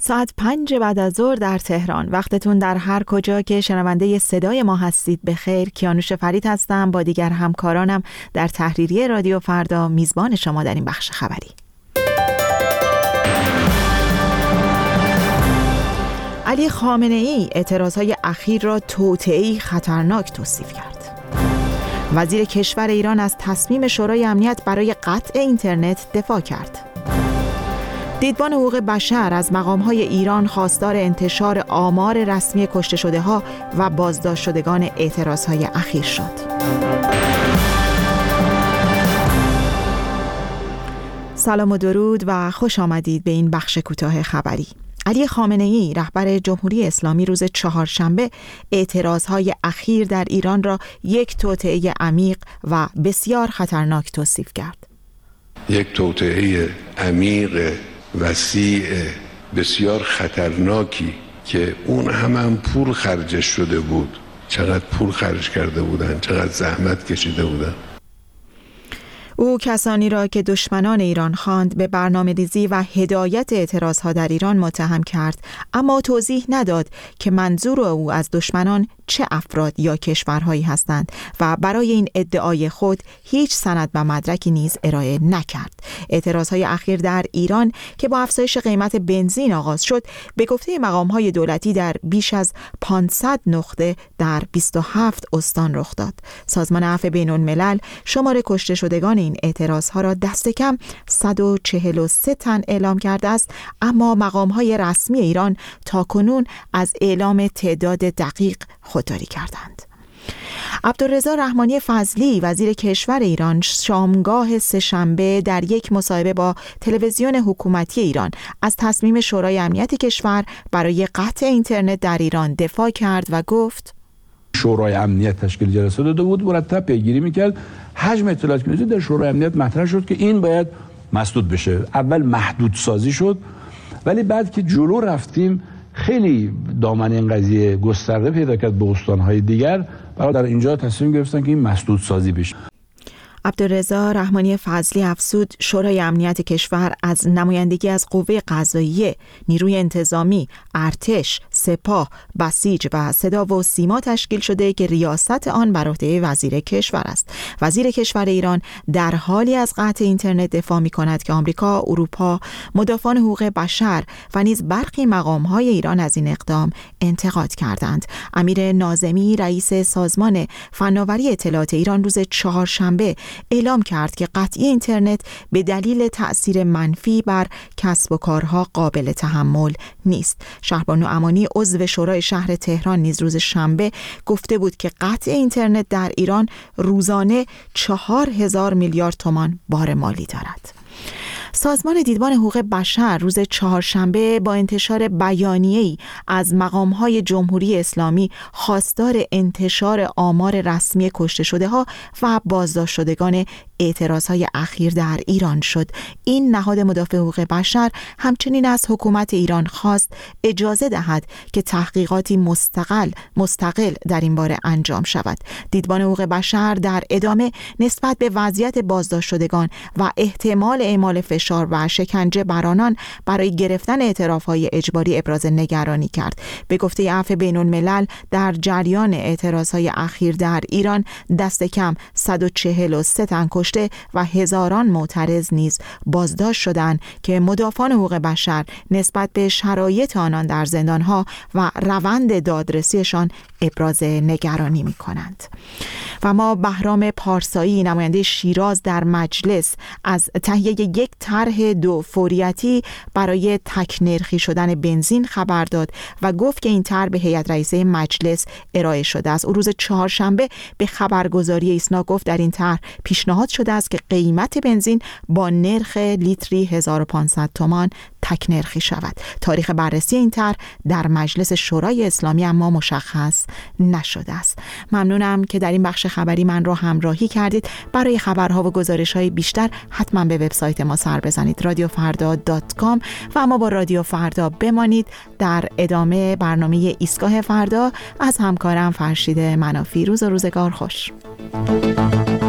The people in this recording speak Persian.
ساعت 5 بعد از ظهر در تهران. وقتتون در هر کجا که شنونده صدای ما هستید بخیر. کیانوش فرید هستم با دیگر همکارانم در تحریریه رادیو فردا، میزبان شما در این بخش خبری. علی خامنه‌ای اعتراضهای اخیر را توطئه‌ای خطرناک توصیف کرد. وزیر کشور ایران از تصمیم شورای امنیت برای قطع اینترنت دفاع کرد. دیدبان حقوق بشر از مقام‌های ایران خواستار انتشار آمار رسمی کشته شده‌ها و بازداشت شدگان اعتراضهای اخیر شد. سلام و درود و خوش آمدید به این بخش کوتاه خبری. علی خامنه‌ای رهبر جمهوری اسلامی روز چهارشنبه اعتراضهای اخیر در ایران را یک توطئه عمیق و بسیار خطرناک توصیف کرد. یک توطئه عمیق، وسیع، بسیار خطرناکی که اون هم پول خرجش شده بود. چقدر پول خرج کرده بودن، چقدر زحمت کشیده بودن. او کسانی را که دشمنان ایران خواند به برنامه‌ریزی و هدایت اعتراضها در ایران متهم کرد، اما توضیح نداد که منظور او از دشمنان چه افراد یا کشورهایی هستند و برای این ادعای خود هیچ سند و مدرکی نیز ارائه نکرد. اعتراضهای اخیر در ایران که با افزایش قیمت بنزین آغاز شد، به گفته مقام‌های دولتی در بیش از 500 نقطه در 27 استان رخ داد. سازمان عفو بین‌الملل شمار کشته شدگان این اعتراضها را دست کم 143 تن اعلام کرده است، اما مقام‌های رسمی ایران تاکنون از اعلام تعداد دقیق خودداری کردند. عبدالرضا رحمانی فضلی وزیر کشور ایران شامگاه سه‌شنبه در یک مصاحبه با تلویزیون حکومتی ایران از تصمیم شورای امنیت کشور برای قطع اینترنت در ایران دفاع کرد و گفت: شورای امنیت تشکیل جلسه داده بود، مرتب پیگیری میکرد. حجم اطلاعاتی که در شورای امنیت مطرح شد که این باید مسدود بشه. اول محدود سازی شد، ولی بعد که جلو رفتیم خیلی دامن این قضیه گسترده پیدا کرد به استان‌های دیگر و در اینجا تصمیم گرفتن که این مسدود سازی بشه. عبدالرضا رحمانی فضلی افزود شورای امنیت کشور از نمایندگی از قوه قضاییه، نیروی انتظامی، ارتش، سپاه، بسیج و صدا و سیما تشکیل شده که ریاست آن بر عهده وزیر کشور است. وزیر کشور ایران در حالی از قطع اینترنت دفاع می‌کند که آمریکا، اروپا، مدافعان حقوق بشر و نیز برخی مقام‌های ایران از این اقدام انتقاد کردند. امیر ناظمی رئیس سازمان فناوری اطلاعات ایران روز چهارشنبه اعلام کرد که قطعی اینترنت به دلیل تأثیر منفی بر کسب و کارها قابل تحمل نیست. شهربانو امانی عضو شورای شهر تهران نیز روز شنبه گفته بود که قطع اینترنت در ایران روزانه 4000 میلیارد تومان بار مالی دارد. سازمان دیدبان حقوق بشر روز چهارشنبه با انتشار بیانیه‌ای از مقام‌های جمهوری اسلامی خواستار انتشار آمار رسمی کشته شده‌ها و بازداشت شدگان اعتراضهای اخیر در ایران شد. این نهاد مدافع حقوق بشر همچنین از حکومت ایران خواست اجازه دهد که تحقیقاتی مستقل در این باره انجام شود. دیدبان حقوق بشر در ادامه نسبت به وضعیت بازداشت شدگان و احتمال اعمال فشار و شکنجه بر آنان برای گرفتن اعتراف‌های اجباری ابراز نگرانی کرد. به گفته عفو بین‌الملل در جریان اعتراضهای اخیر در ایران دست کم 143 تن کشته و هزاران معترض نیز بازداشت شدند که مدافعان حقوق بشر نسبت به شرایط آنان در زندان‌ها و روند دادرسیشان ابراز نگرانی می‌کنند. و ما بهرام پارسایی نماینده شیراز در مجلس از تهیه یک طرح دو فوریتی برای تک نرخی شدن بنزین خبر داد و گفت که این طرح به هیئت رئیسه مجلس ارائه شده است. او روز چهارشنبه به خبرگزاری ایسنا گفت در این طرح پیشنهاد شده است که قیمت بنزین با نرخ لیتری 1500 تومان تک نرخی شود. تاریخ بررسی این طرح در مجلس شورای اسلامی اما مشخص نشده است. ممنونم که در این بخش خبری من را همراهی کردید. برای خبرها و گزارش‌های بیشتر حتما به وبسایت ما سر بزنید radiofarda.com و اما با رادیو فردا بمانید. در ادامه برنامه ایستگاه فردا از همکارم فرشید منافی. روز و روزگار خوش.